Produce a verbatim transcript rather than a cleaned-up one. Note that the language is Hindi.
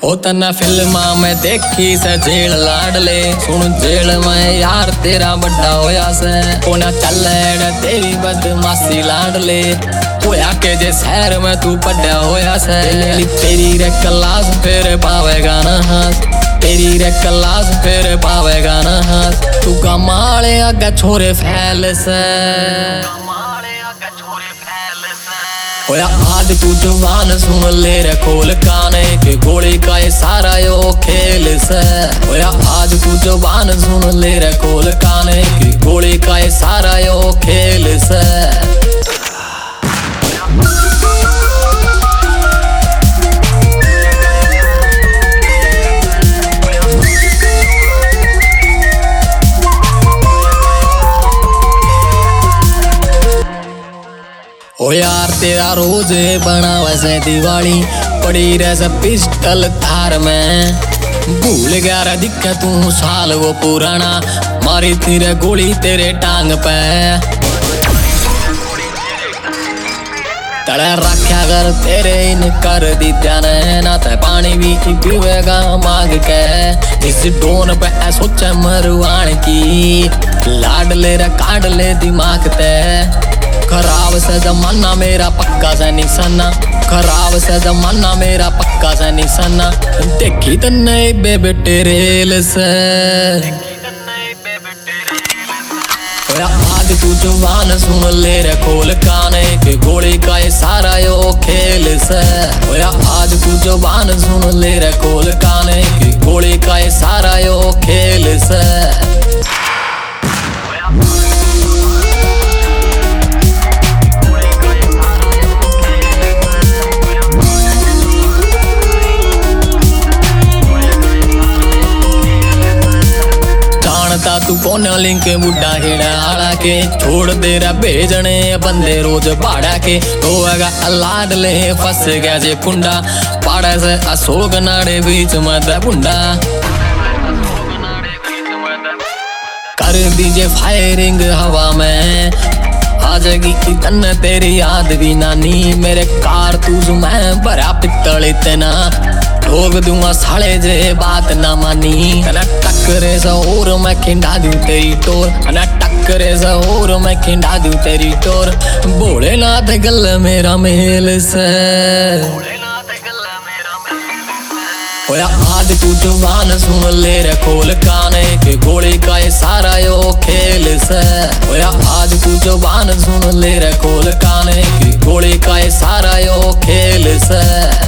ओ तना फिल्मा में देखी से जेल लाडले सुन जेल में यार तेरा बड़ा होया से कोना चले तेरी बदमाशी लाडले होया के जे शहर में तू पड़ा होया से तेरी रे क्लास फिर पावेगा ना हास तेरी रे क्लास फिर पावेगा ना हास तू कमाले आगे छोरे फैल से होया आज तू जवान सुन ले रे खोल काने के गोली का ये सारा यो खेल से होया आज तू जवान सुन ले रे खोल काने के गोली का ये सारा यो खेल से ओ यार तेरा रोज बना वैसे दिवाली पड़ी रह सब पिस्टल थार में भूल गया रे दिक्कत तू साल वो पुराना मारी तेरे गोली तेरे टांग पे तड़े रखा कर तेरे इन कर दी ध्यान ना ते पानी भी पीवेगा मांग के इस डोन पे सोचे मरवान की लाड ले रे काट ले दिमाग ते खराब से जमाना मेरा पक्का से निशाना खराब से जमाना मेरा पक्का से निशाना देखी तो नहीं बेबे टेरेल से आज तू जवान सुन ले रे खोल काने के गोली का ये सारा यो खेल से आज तू जवान सुन ले रे खोल काने के गोली का ये सारा यो खेल से तू कौन लिंक बुढ़ा हेड़ा आड़ा के छोड़ दे रहा भेजने बंदे रोज पाड़ा के होगा लाड ले फंस गया जे कुंडा पाड़ा से अशोक नाड़े बीच मत बुंडा कर दीजिए फायरिंग हवा में आ जाएगी तन तेरी याद भी नानी मेरे कारतूस में भरा पित्तल इतना ठोक दूंगा साले जे बात ना मानी अना टक्करे सा और मैं खिंडा दूं तेरी टोर अना टक्करे सा और मैं खिंडा दूं तेरी टोर भोलेनाथ गल मेरा मेल से होया आज तू जवान सुन ले रे खोल काने के गोली का ये सारा यो खेल से होया आज तू जवान सुन ले रे खोल काने के गोली का ये सारा यो खेल से